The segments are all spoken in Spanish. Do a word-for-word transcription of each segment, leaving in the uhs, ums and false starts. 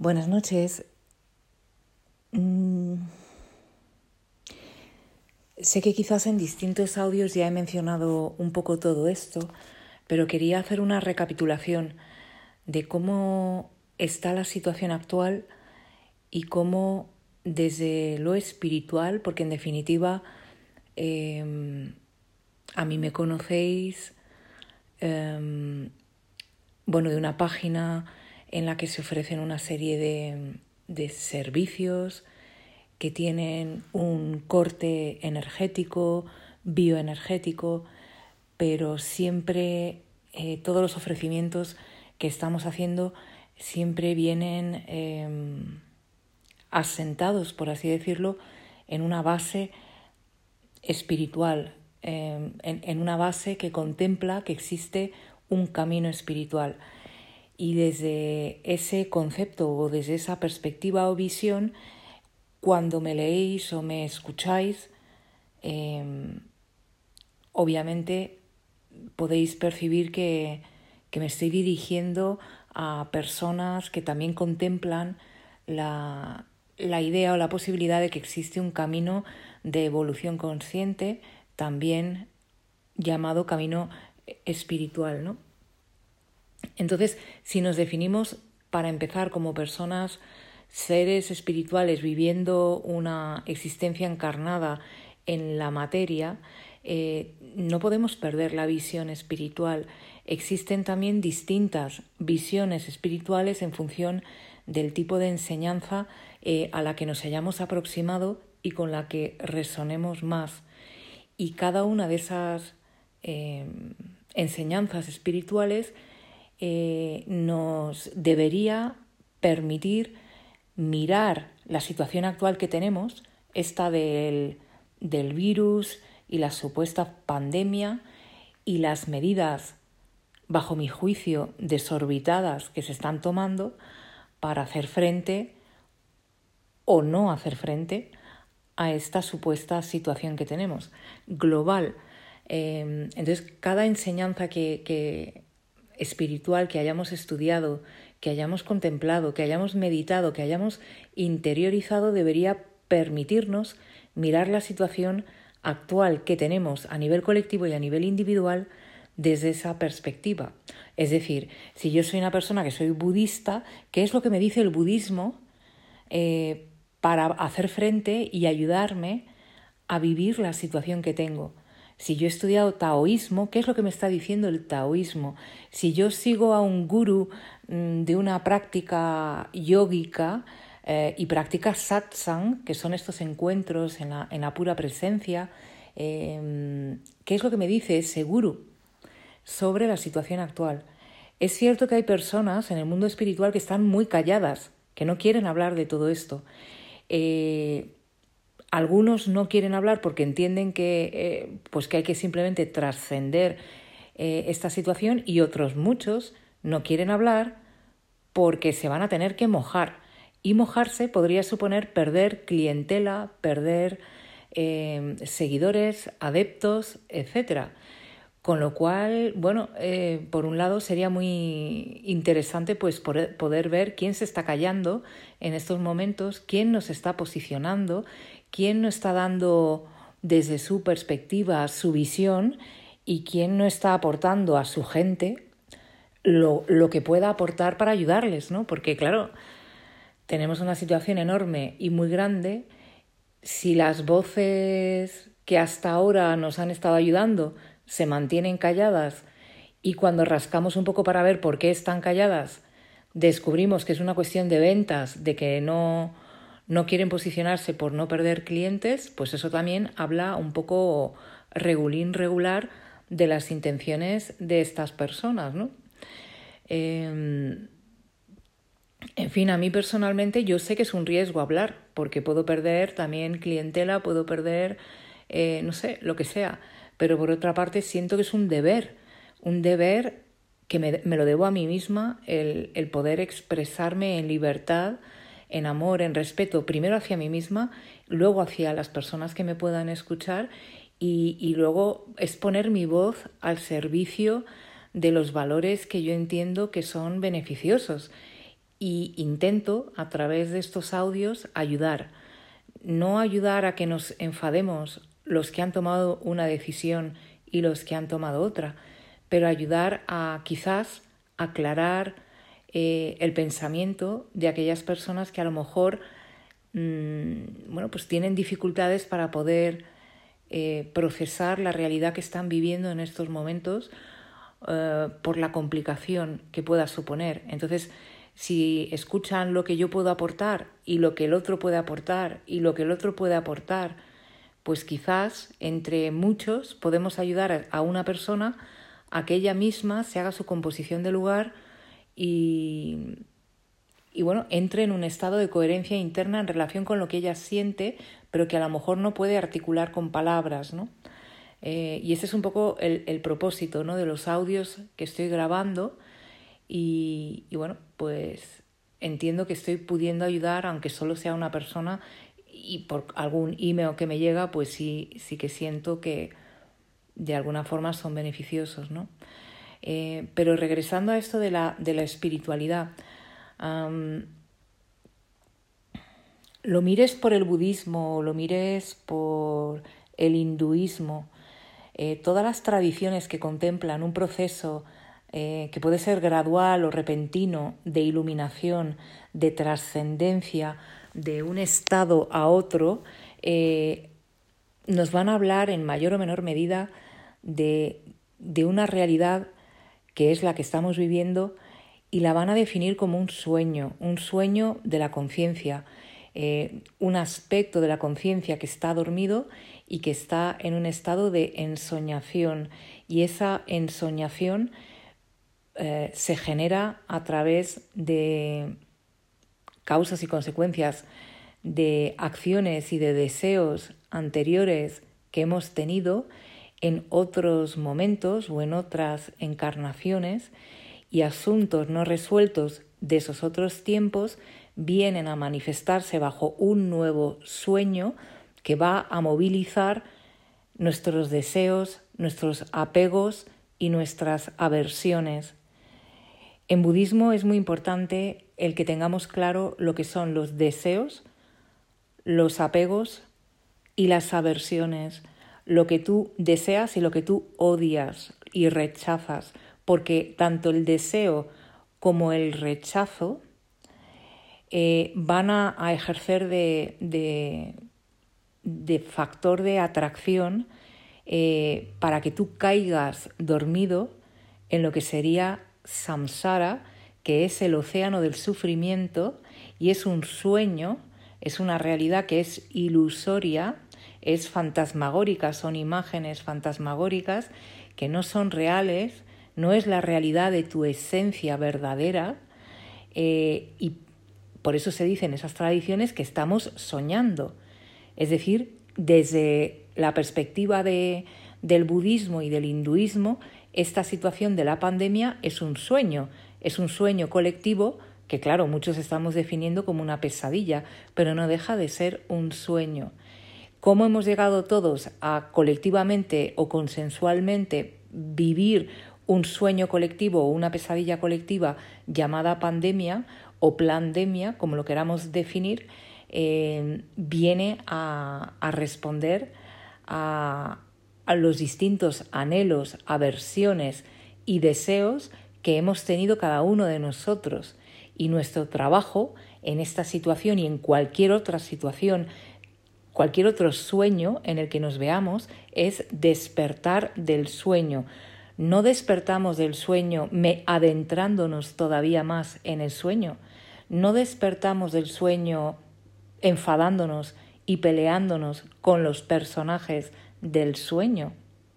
Buenas noches. Mm, sé que quizás en distintos audios ya he mencionado un poco todo esto, pero quería hacer una recapitulación de cómo está la situación actual y cómo desde lo espiritual, porque en definitiva eh, a mí me conocéis, eh, bueno, de una página en la que se ofrecen una serie de, de servicios que tienen un corte energético, bioenergético, pero siempre eh, todos los ofrecimientos que estamos haciendo siempre vienen eh, asentados, por así decirlo, en una base espiritual, eh, en, en una base que contempla que existe un camino espiritual. Y desde ese concepto o desde esa perspectiva o visión, cuando me leéis o me escucháis, eh, obviamente podéis percibir que, que me estoy dirigiendo a personas que también contemplan la, la idea o la posibilidad de que existe un camino de evolución consciente, también llamado camino espiritual, ¿no? Entonces, si nos definimos para empezar como personas, seres espirituales viviendo una existencia encarnada en la materia, eh, no podemos perder la visión espiritual. Existen también distintas visiones espirituales en función del tipo de enseñanza eh, a la que nos hayamos aproximado y con la que resonemos más. Y cada una de esas eh, enseñanzas espirituales eh, nos debería permitir mirar la situación actual que tenemos, esta del, del virus y la supuesta pandemia y las medidas, bajo mi juicio, desorbitadas que se están tomando para hacer frente o no hacer frente a esta supuesta situación que tenemos global. Eh, entonces, cada enseñanza que, que espiritual que hayamos estudiado, que hayamos contemplado, que hayamos meditado, que hayamos interiorizado, debería permitirnos mirar la situación actual que tenemos a nivel colectivo y a nivel individual desde esa perspectiva. Es decir, si yo soy una persona que soy budista, ¿qué es lo que me dice el budismo eh, para hacer frente y ayudarme a vivir la situación que tengo? Si yo he estudiado taoísmo, ¿qué es lo que me está diciendo el taoísmo? Si yo sigo a un gurú mmm, de una práctica yógica eh, y practica satsang, que son estos encuentros en la, en la pura presencia, eh, ¿qué es lo que me dice ese gurú sobre la situación actual? Es cierto que hay personas en el mundo espiritual que están muy calladas, que no quieren hablar de todo esto. Eh, Algunos no quieren hablar porque entienden que, eh, pues que hay que simplemente trascender eh, esta situación, y otros muchos no quieren hablar porque se van a tener que mojar. Y mojarse podría suponer perder clientela, perder eh, seguidores, adeptos, etcétera. Con lo cual, bueno, eh, por un lado sería muy interesante pues poder, poder ver quién se está callando en estos momentos, quién nos está posicionando, quién no está dando desde su perspectiva, su visión, y quién no está aportando a su gente lo, lo que pueda aportar para ayudarles, ¿no? Porque, claro, tenemos una situación enorme y muy grande. Si las voces que hasta ahora nos han estado ayudando se mantienen calladas, y cuando rascamos un poco para ver por qué están calladas, descubrimos que es una cuestión de ventas, de que no, no quieren posicionarse por no perder clientes, pues eso también habla un poco regulín regular de las intenciones de estas personas, ¿no? Eh, En fin, a mí personalmente yo sé que es un riesgo hablar, porque puedo perder también clientela, puedo perder, eh, no sé, lo que sea. Pero por otra parte siento que es un deber, un deber que me, me lo debo a mí misma, el, el poder expresarme en libertad, en amor, en respeto, primero hacia mí misma, luego hacia las personas que me puedan escuchar, y, y luego exponer mi voz al servicio de los valores que yo entiendo que son beneficiosos. y intento a través de estos audios ayudar. No ayudar a que nos enfademos los que han tomado una decisión y los que han tomado otra, pero ayudar a quizás aclarar eh, el pensamiento de aquellas personas que a lo mejor mmm, bueno, pues tienen dificultades para poder eh, procesar la realidad que están viviendo en estos momentos eh, por la complicación que pueda suponer. Entonces, si escuchan lo que yo puedo aportar y lo que el otro puede aportar y lo que el otro puede aportar, pues quizás entre muchos podemos ayudar a una persona a que ella misma se haga su composición de lugar y, y bueno, entre en un estado de coherencia interna en relación con lo que ella siente, pero que a lo mejor no puede articular con palabras, ¿no? Eh, y ese es un poco el, el propósito, ¿no?, de los audios que estoy grabando. Y, y bueno, pues entiendo que estoy pudiendo ayudar, aunque solo sea una persona, y por algún email que me llega, pues sí, sí que siento que de alguna forma son beneficiosos, ¿no? Eh, pero regresando a esto de la, de la espiritualidad, um, lo mires por el budismo, lo mires por el hinduismo, eh, todas las tradiciones que contemplan un proceso Eh, que puede ser gradual o repentino, de iluminación, de trascendencia, de un estado a otro, eh, nos van a hablar en mayor o menor medida de, de una realidad que es la que estamos viviendo y la van a definir como un sueño, un sueño de la conciencia, eh, un aspecto de la conciencia que está dormido y que está en un estado de ensoñación. Y esa ensoñación Eh, se genera a través de causas y consecuencias de acciones y de deseos anteriores que hemos tenido en otros momentos o en otras encarnaciones, y asuntos no resueltos de esos otros tiempos vienen a manifestarse bajo un nuevo sueño que va a movilizar nuestros deseos, nuestros apegos y nuestras aversiones. En budismo es muy importante el que tengamos claro lo que son los deseos, los apegos y las aversiones, lo que tú deseas y lo que tú odias y rechazas, porque tanto el deseo como el rechazo eh, van a, a ejercer de, de, de factor de atracción eh, para que tú caigas dormido en lo que sería samsara, que es el océano del sufrimiento, y es un sueño, es una realidad que es ilusoria, es fantasmagórica, son imágenes fantasmagóricas que no son reales, no es la realidad de tu esencia verdadera, eh, y por eso se dice en esas tradiciones que estamos soñando. Es decir, desde la perspectiva de, del budismo y del hinduismo, esta situación de la pandemia es un sueño, es un sueño colectivo que, claro, muchos estamos definiendo como una pesadilla, pero no deja de ser un sueño. ¿Cómo hemos llegado todos a colectivamente o consensualmente vivir un sueño colectivo o una pesadilla colectiva llamada pandemia o plandemia, como lo queramos definir? Eh, viene a, a responder a a los distintos anhelos, aversiones y deseos que hemos tenido cada uno de nosotros. Y nuestro trabajo en esta situación y en cualquier otra situación, cualquier otro sueño en el que nos veamos, es despertar del sueño. No despertamos del sueño me adentrándonos todavía más en el sueño. No despertamos del sueño enfadándonos y peleándonos con los personajes del sueño.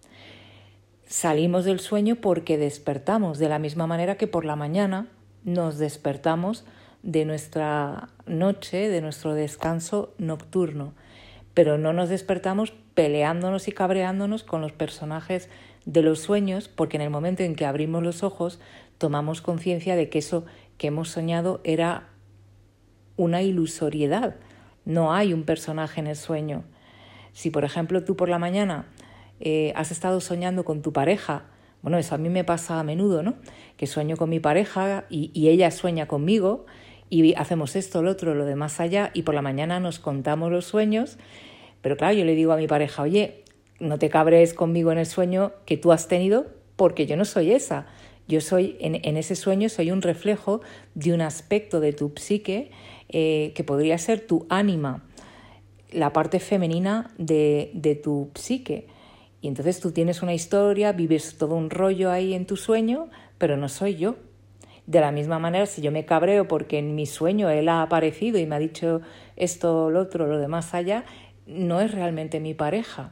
Salimos del sueño porque despertamos, de la misma manera que por la mañana nos despertamos de nuestra noche, de nuestro descanso nocturno, pero no nos despertamos peleándonos y cabreándonos con los personajes de los sueños, porque en el momento en que abrimos los ojos tomamos conciencia de que eso que hemos soñado era una ilusoriedad. No hay un personaje en el sueño. Si, por ejemplo, tú por la mañana eh, has estado soñando con tu pareja, bueno, eso a mí me pasa a menudo, ¿no? Que sueño con mi pareja y, y ella sueña conmigo y hacemos esto, lo otro, lo de más allá, y por la mañana nos contamos los sueños. Pero claro, yo le digo a mi pareja, oye, no te cabres conmigo en el sueño que tú has tenido, porque yo no soy esa. Yo soy, en, en ese sueño soy un reflejo de un aspecto de tu psique eh, que podría ser tu ánima, la parte femenina de, de tu psique. Y entonces tú tienes una historia, vives todo un rollo ahí en tu sueño, pero no soy yo. De la misma manera, si yo me cabreo porque en mi sueño él ha aparecido y me ha dicho esto, lo otro, lo de más allá, no es realmente mi pareja.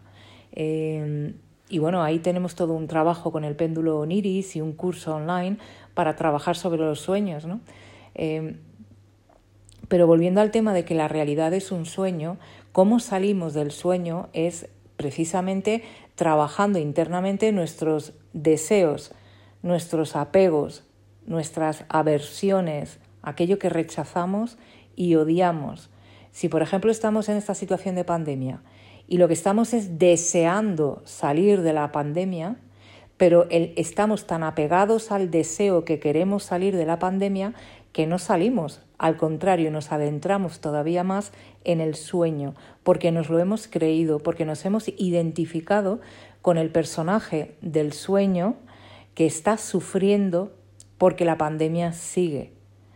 Eh, y bueno, ahí tenemos todo un trabajo con el péndulo Oniris y un curso online para trabajar sobre los sueños, ¿no? Eh, pero volviendo al tema de que la realidad es un sueño, cómo salimos del sueño es precisamente trabajando internamente nuestros deseos, nuestros apegos, nuestras aversiones, aquello que rechazamos y odiamos. Si, por ejemplo, estamos en esta situación de pandemia y lo que estamos es deseando salir de la pandemia, pero el, estamos tan apegados al deseo que queremos salir de la pandemia que no salimos. Al contrario, nos adentramos todavía más en el sueño, porque nos lo hemos creído, porque nos hemos identificado con el personaje del sueño que está sufriendo porque la pandemia sigue.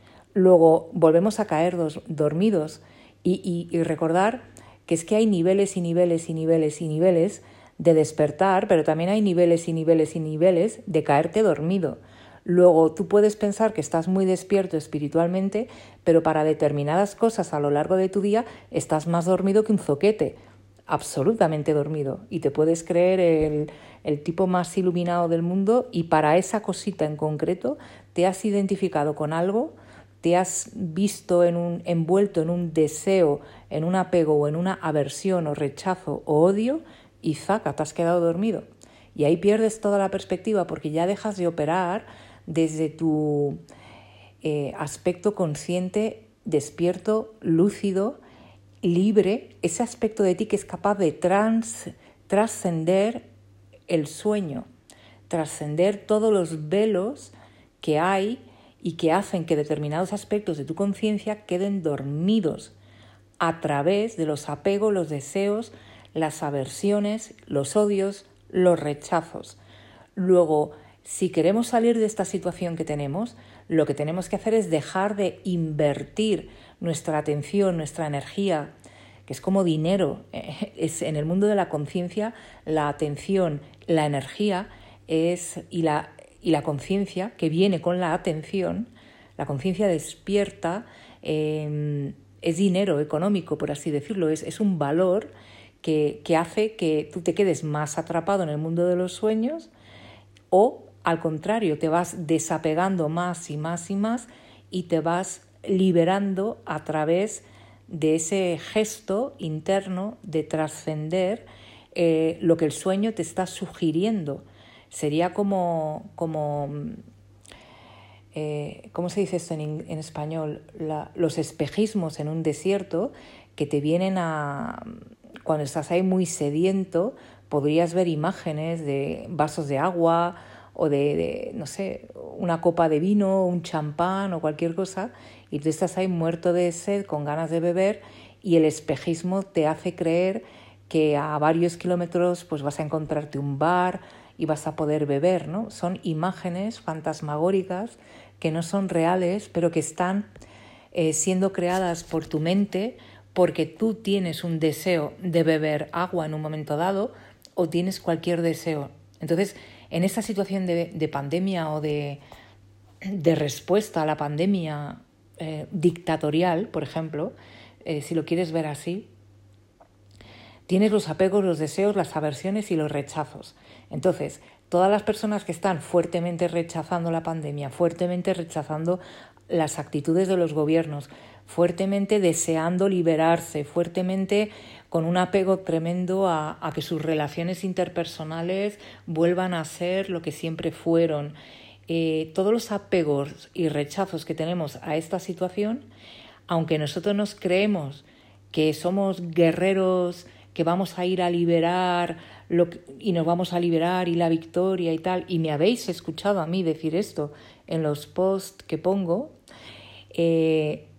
Luego volvemos a caer dos, dormidos y, y, y recordar que es que hay niveles y niveles y niveles y niveles de despertar, pero también hay niveles y niveles y niveles de caerte dormido. Luego tú puedes pensar que estás muy despierto espiritualmente, pero para determinadas cosas a lo largo de tu día estás más dormido que un zoquete, absolutamente dormido, y te puedes creer el, el tipo más iluminado del mundo y para esa cosita en concreto te has identificado con algo, te has visto en un, envuelto en un deseo, en un apego o en una aversión o rechazo o odio y zaca, te has quedado dormido. Y ahí pierdes toda la perspectiva porque ya dejas de operar desde tu eh, aspecto consciente, despierto, lúcido, libre, ese aspecto de ti que es capaz de trans, trascender el sueño, trascender todos los velos que hay y que hacen que determinados aspectos de tu conciencia queden dormidos a través de los apegos, los deseos, las aversiones, los odios, los rechazos. Luego, si queremos salir de esta situación que tenemos, lo que tenemos que hacer es dejar de invertir nuestra atención, nuestra energía, que es como dinero. Es, en el mundo de la conciencia, la atención, la energía es, y la, y la conciencia que viene con la atención, la conciencia despierta, eh, es dinero económico, por así decirlo, es, es un valor que, que hace que tú te quedes más atrapado en el mundo de los sueños o, al contrario, te vas desapegando más y más y más y te vas liberando a través de ese gesto interno de trascender eh, lo que el sueño te está sugiriendo. Sería como, como eh, ¿cómo se dice esto en, en español? La, los espejismos en un desierto que te vienen a... Cuando estás ahí muy sediento, podrías ver imágenes de vasos de agua o de, de, no sé, una copa de vino, un champán o cualquier cosa, y tú estás ahí muerto de sed, con ganas de beber, y el espejismo te hace creer que a varios kilómetros pues vas a encontrarte un bar y vas a poder beber, ¿no? Son imágenes fantasmagóricas que no son reales, pero que están eh, siendo creadas por tu mente porque tú tienes un deseo de beber agua en un momento dado o tienes cualquier deseo. Entonces, en esta situación de, de pandemia o de, de respuesta a la pandemia eh, dictatorial, por ejemplo, eh, si lo quieres ver así, tienes los apegos, los deseos, las aversiones y los rechazos. Entonces, todas las personas que están fuertemente rechazando la pandemia, fuertemente rechazando las actitudes de los gobiernos, fuertemente deseando liberarse, fuertemente con un apego tremendo a, a que sus relaciones interpersonales vuelvan a ser lo que siempre fueron. Eh, todos los apegos y rechazos que tenemos a esta situación, aunque nosotros nos creemos que somos guerreros, que vamos a ir a liberar lo que, y nos vamos a liberar y la victoria y tal, y me habéis escuchado a mí decir esto en los posts que pongo, eh,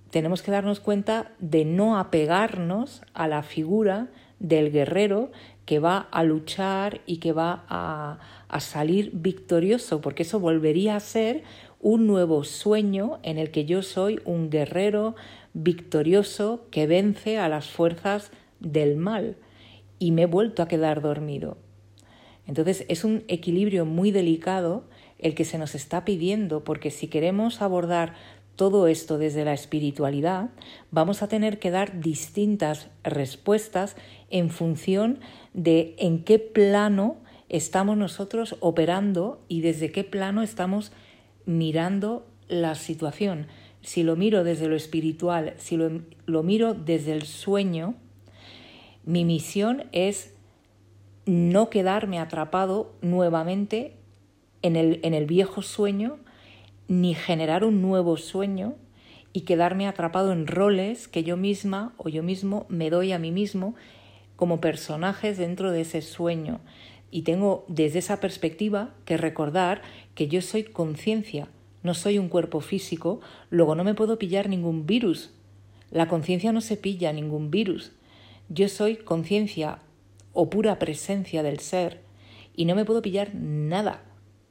tenemos que darnos cuenta de no apegarnos a la figura del guerrero que va a luchar y que va a, a salir victorioso, porque eso volvería a ser un nuevo sueño en el que yo soy un guerrero victorioso que vence a las fuerzas del mal y me he vuelto a quedar dormido. Entonces es un equilibrio muy delicado el que se nos está pidiendo, porque si queremos abordar todo esto desde la espiritualidad, vamos a tener que dar distintas respuestas en función de en qué plano estamos nosotros operando y desde qué plano estamos mirando la situación. Si lo miro desde lo espiritual, si lo, lo miro desde el sueño, mi misión es no quedarme atrapado nuevamente en el, en el viejo sueño, ni generar un nuevo sueño y quedarme atrapado en roles que yo misma o yo mismo me doy a mí mismo como personajes dentro de ese sueño. Y tengo desde esa perspectiva que recordar que yo soy conciencia, no soy un cuerpo físico, luego no me puedo pillar ningún virus. La conciencia no se pilla ningún virus. Yo soy conciencia o pura presencia del ser y no me puedo pillar nada,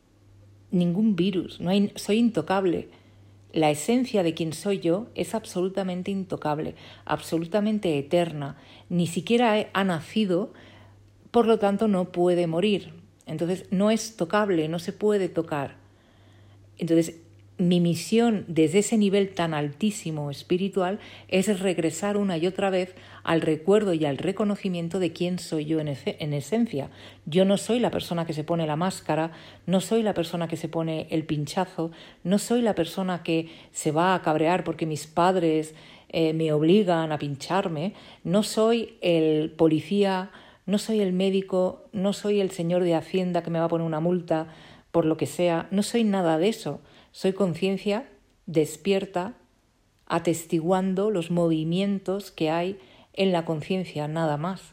ningún virus, no hay, soy intocable. La esencia de quien soy yo es absolutamente intocable, absolutamente eterna, ni siquiera ha nacido, por lo tanto no puede morir. Entonces no es tocable, no se puede tocar. Entonces mi misión desde ese nivel tan altísimo espiritual es regresar una y otra vez al recuerdo y al reconocimiento de quién soy yo en, ese, en esencia. Yo no soy la persona que se pone la máscara, no soy la persona que se pone el pinchazo, no soy la persona que se va a cabrear porque mis padres eh, me obligan a pincharme, no soy el policía, no soy el médico, no soy el señor de Hacienda que me va a poner una multa por lo que sea, no soy nada de eso. Soy conciencia despierta, atestiguando los movimientos que hay en la conciencia, nada más.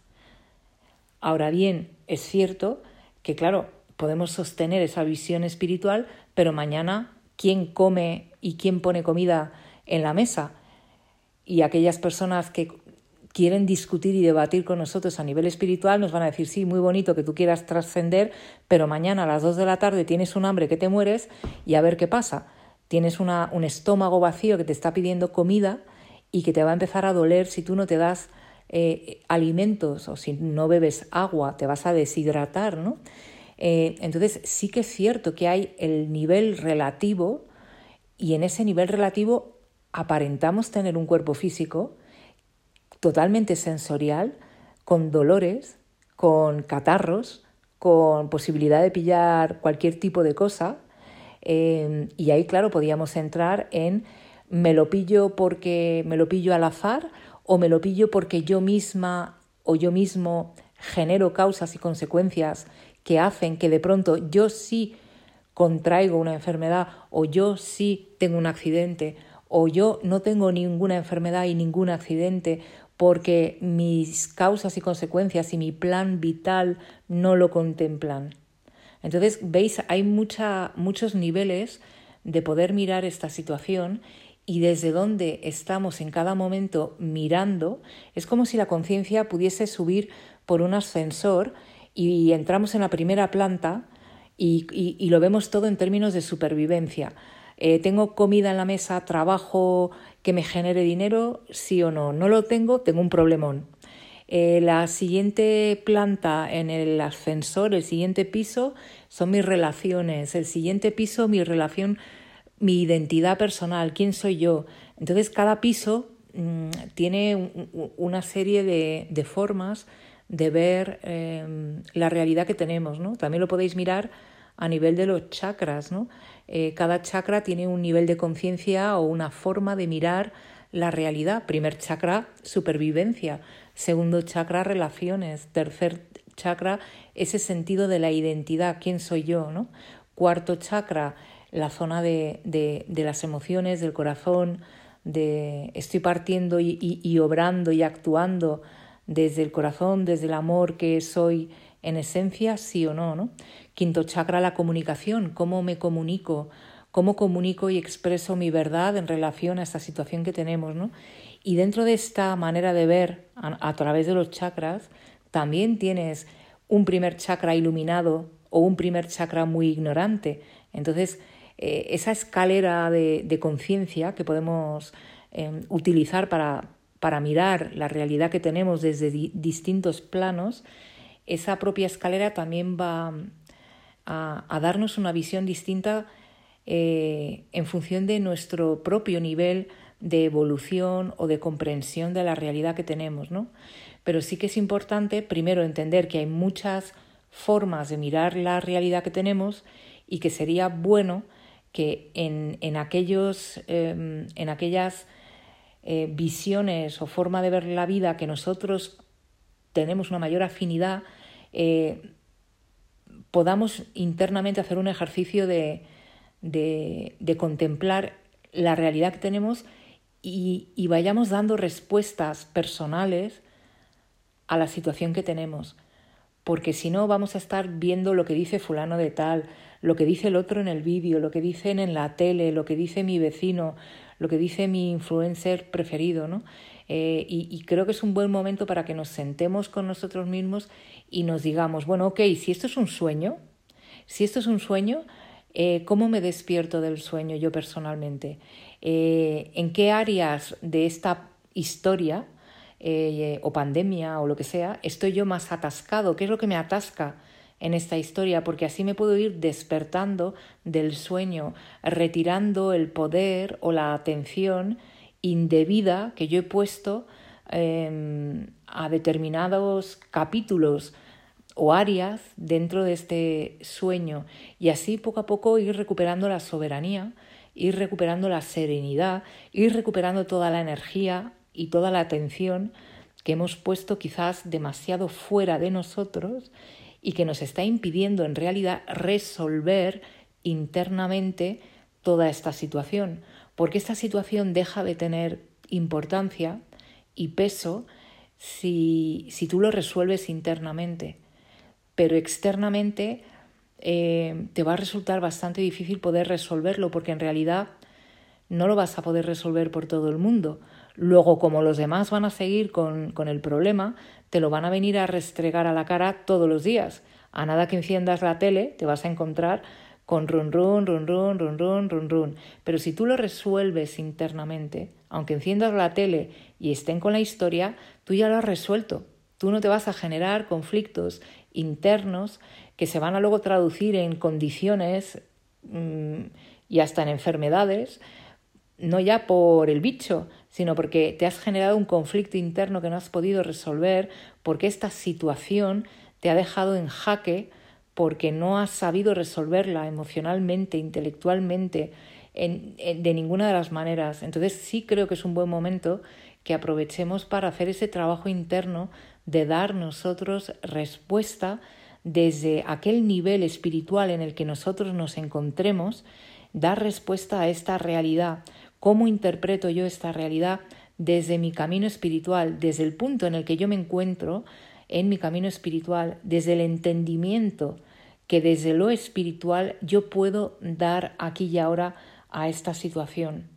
Ahora bien, es cierto que, claro, podemos sostener esa visión espiritual, pero mañana, ¿quién come y quién pone comida en la mesa? Y aquellas personas que quieren discutir y debatir con nosotros a nivel espiritual nos van a decir, sí, muy bonito que tú quieras trascender, pero mañana a las dos de la tarde tienes un hambre que te mueres y a ver qué pasa. Tienes una, un estómago vacío que te está pidiendo comida y que te va a empezar a doler si tú no te das eh, alimentos o si no bebes agua, te vas a deshidratar, ¿no? Eh, entonces sí que es cierto que hay el nivel relativo y en ese nivel relativo aparentamos tener un cuerpo físico totalmente sensorial, con dolores, con catarros, con posibilidad de pillar cualquier tipo de cosa. Eh, y ahí, claro, podíamos entrar en me lo pillo porque me lo pillo al azar o me lo pillo porque yo misma o yo mismo genero causas y consecuencias que hacen que de pronto yo sí contraigo una enfermedad o yo sí tengo un accidente o yo no tengo ninguna enfermedad y ningún accidente porque mis causas y consecuencias y mi plan vital no lo contemplan. Entonces, veis, hay mucha, muchos niveles de poder mirar esta situación y desde donde estamos en cada momento mirando, es como si la conciencia pudiese subir por un ascensor y entramos en la primera planta y, y, y lo vemos todo en términos de supervivencia. Eh, ¿Tengo comida en la mesa, trabajo que me genere dinero? Sí o no. No lo tengo, tengo un problemón. Eh, la siguiente planta en el ascensor, el siguiente piso, son mis relaciones. El siguiente piso, mi relación, mi identidad personal, quién soy yo. Entonces, cada piso mmm, tiene un, una serie de, de formas de ver eh, la realidad que tenemos, ¿no? También lo podéis mirar a nivel de los chakras, ¿no? Eh, cada chakra tiene un nivel de conciencia o una forma de mirar la realidad. Primer chakra, supervivencia. Segundo chakra, relaciones. Tercer chakra, ese sentido de la identidad, quién soy yo, ¿no? Cuarto chakra, la zona de, de, de las emociones, del corazón, de estoy partiendo y, y, y obrando y actuando desde el corazón, desde el amor que soy en esencia, sí o no, ¿no? Quinto chakra, la comunicación, cómo me comunico cómo comunico y expreso mi verdad en relación a esta situación que tenemos, ¿no? Y dentro de esta manera de ver a, a través de los chakras, también tienes un primer chakra iluminado o un primer chakra muy ignorante. Entonces, eh, esa escalera de, de conciencia que podemos eh, utilizar para, para mirar la realidad que tenemos desde di- distintos planos, esa propia escalera también va a, a darnos una visión distinta eh, en función de nuestro propio nivel de evolución o de comprensión de la realidad que tenemos, ¿no? Pero sí que es importante primero entender que hay muchas formas de mirar la realidad que tenemos y que sería bueno que en, en, aquellos, eh, en aquellas eh, visiones o forma de ver la vida que nosotros tenemos una mayor afinidad, eh, podamos internamente hacer un ejercicio de, de, de contemplar la realidad que tenemos y, y vayamos dando respuestas personales a la situación que tenemos. Porque si no vamos a estar viendo lo que dice fulano de tal, lo que dice el otro en el vídeo, lo que dicen en la tele, lo que dice mi vecino, lo que dice mi influencer preferido, ¿no? Eh, y, y creo que es un buen momento para que nos sentemos con nosotros mismos y nos digamos, bueno, ok, si esto es un sueño, si esto es un sueño, eh, ¿cómo me despierto del sueño yo personalmente? Eh, ¿En qué áreas de esta historia eh, o pandemia o lo que sea estoy yo más atascado? ¿Qué es lo que me atasca en esta historia? Porque así me puedo ir despertando del sueño, retirando el poder o la atención indebida que yo he puesto eh, a determinados capítulos o áreas dentro de este sueño, y así poco a poco ir recuperando la soberanía, ir recuperando la serenidad, ir recuperando toda la energía y toda la atención que hemos puesto quizás demasiado fuera de nosotros y que nos está impidiendo en realidad resolver internamente toda esta situación, porque esta situación deja de tener importancia y peso si, si tú lo resuelves internamente. Pero externamente eh, te va a resultar bastante difícil poder resolverlo, porque en realidad no lo vas a poder resolver por todo el mundo. Luego, como los demás van a seguir con, con el problema, te lo van a venir a restregar a la cara todos los días. A nada que enciendas la tele, te vas a encontrar con run run, run run, run run, run run. Pero si tú lo resuelves internamente, aunque enciendas la tele y estén con la historia, tú ya lo has resuelto. Tú no te vas a generar conflictos internos que se van a luego traducir en condiciones mmm, y hasta en enfermedades, no ya por el bicho, sino porque te has generado un conflicto interno que no has podido resolver, porque esta situación te ha dejado en jaque, porque no has sabido resolverla emocionalmente, intelectualmente, en, en, de ninguna de las maneras. Entonces sí creo que es un buen momento que aprovechemos para hacer ese trabajo interno de dar nosotros respuesta desde aquel nivel espiritual en el que nosotros nos encontremos, dar respuesta a esta realidad. ¿Cómo interpreto yo esta realidad desde mi camino espiritual, desde el punto en el que yo me encuentro en mi camino espiritual, desde el entendimiento que desde lo espiritual yo puedo dar aquí y ahora a esta situación?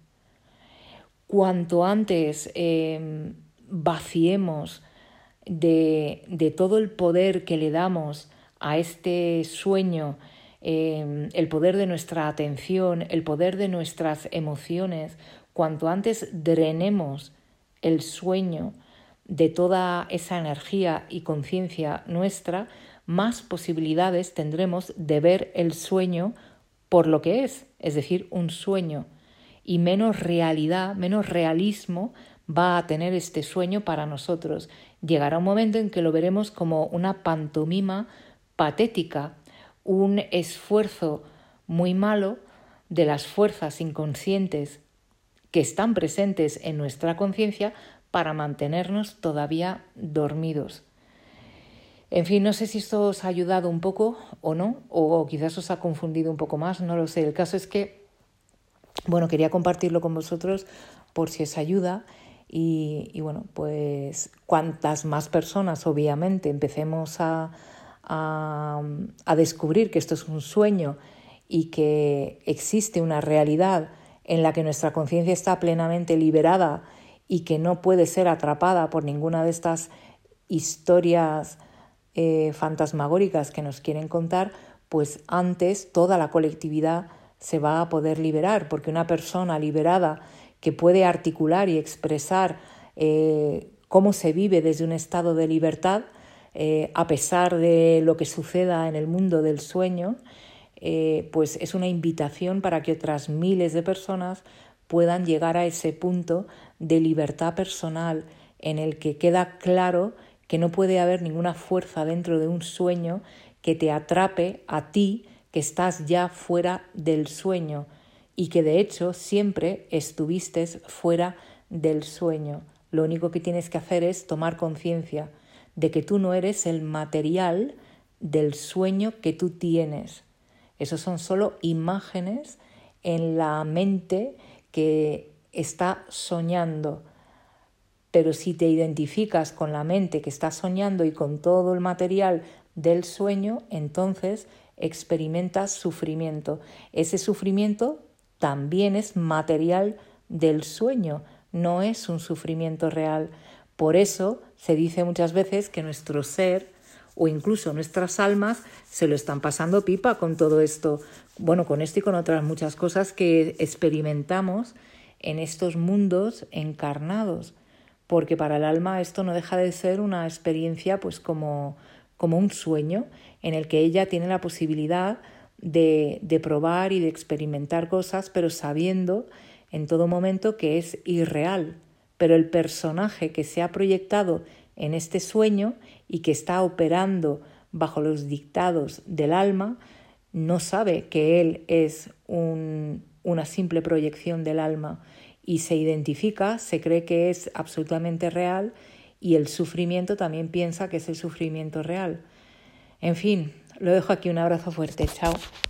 Cuanto antes eh, vaciemos de, de todo el poder que le damos a este sueño, eh, el poder de nuestra atención, el poder de nuestras emociones, cuanto antes drenemos el sueño de toda esa energía y conciencia nuestra, más posibilidades tendremos de ver el sueño por lo que es, es decir, un sueño, y menos realidad, menos realismo va a tener este sueño para nosotros. Llegará un momento en que lo veremos como una pantomima patética, un esfuerzo muy malo de las fuerzas inconscientes que están presentes en nuestra conciencia para mantenernos todavía dormidos. En fin, no sé si esto os ha ayudado un poco o no, o quizás os ha confundido un poco más, no lo sé. El caso es que, bueno, quería compartirlo con vosotros por si os ayuda y, y bueno, pues cuantas más personas obviamente empecemos a, a, a descubrir que esto es un sueño y que existe una realidad en la que nuestra conciencia está plenamente liberada y que no puede ser atrapada por ninguna de estas historias eh, fantasmagóricas que nos quieren contar, pues antes toda la colectividad se va a poder liberar, porque una persona liberada que puede articular y expresar eh, cómo se vive desde un estado de libertad, eh, a pesar de lo que suceda en el mundo del sueño, eh, pues es una invitación para que otras miles de personas puedan llegar a ese punto de libertad personal en el que queda claro que no puede haber ninguna fuerza dentro de un sueño que te atrape a ti, que estás ya fuera del sueño y que de hecho siempre estuviste fuera del sueño. Lo único que tienes que hacer es tomar conciencia de que tú no eres el material del sueño que tú tienes. Esos son solo imágenes en la mente que está soñando. Pero si te identificas con la mente que está soñando y con todo el material del sueño, entonces experimentas sufrimiento. Ese sufrimiento también es material del sueño, no es un sufrimiento real. Por eso se dice muchas veces que nuestro ser o incluso nuestras almas se lo están pasando pipa con todo esto, bueno, con esto y con otras muchas cosas que experimentamos en estos mundos encarnados, porque para el alma esto no deja de ser una experiencia pues como, como un sueño en el que ella tiene la posibilidad de, de probar y de experimentar cosas, pero sabiendo en todo momento que es irreal. Pero el personaje que se ha proyectado en este sueño y que está operando bajo los dictados del alma, no sabe que él es un, una simple proyección del alma y se identifica, se cree que es absolutamente real y el sufrimiento también piensa que es el sufrimiento real. En fin, lo dejo aquí, un abrazo fuerte, chao.